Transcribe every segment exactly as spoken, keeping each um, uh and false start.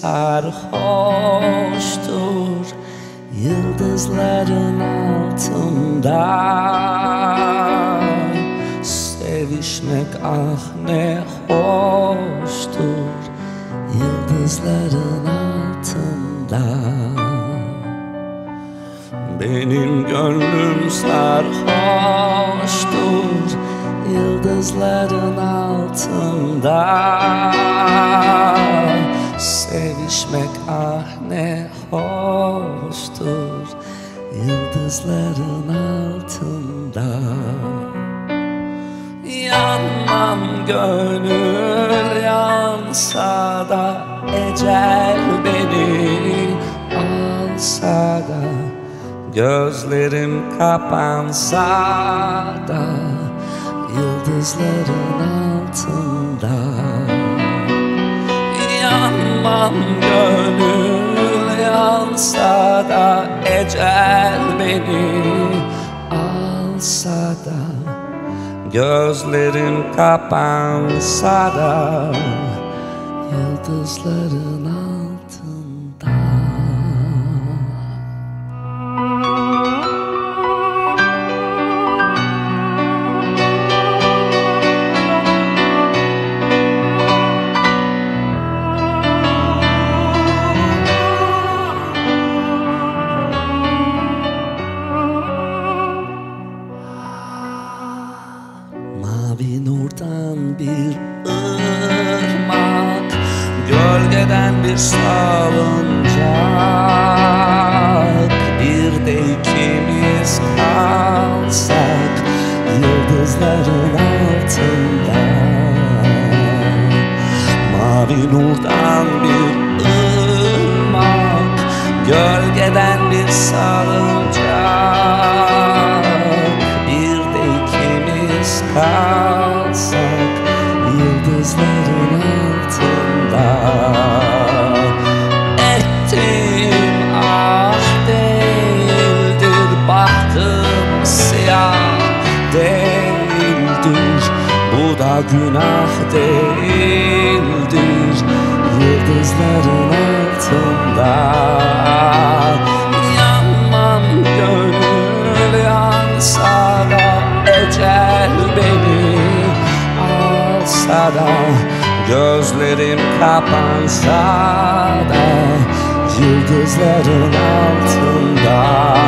sarhoştur yıldızların altında. Sevişmek ah ne hoştur yıldızların altında. Benim gönlüm sarhoştur yıldızların altında. Sevişmek ah ne hoştur yıldızların altında. Yanmam gönül yansa da, ecel beni alsa da, gözlerim kapansa da yıldızların altında. Yanmam gönül yansa da, ecel beni alsa da, gözlerim kapansa da yıldızların altında. Mavi nurdan bir ırmak, gölgeden bir salıncak. Bir de ikimiz kalsak yıldızların altında. Mavi nurdan bir ırmak, gölgeden bir salıncak. Bir de ikimiz kalsak yıldızların altında. Ettim ah değildir, bahtım siyah değildir, bu da günah değildir yıldızların altında. Yanmam gönül yansa da, ecel beni alsa da, gözlerim kapansa da yıldızların altında.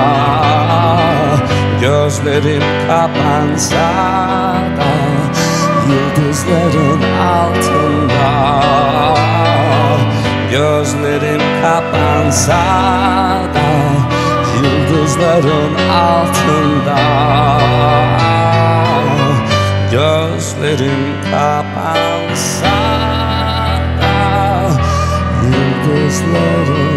Gözlerim kapansa da yıldızların altında. Gözlerim kapansa da yıldızların altında. Gözlerim kapansa da yıldızların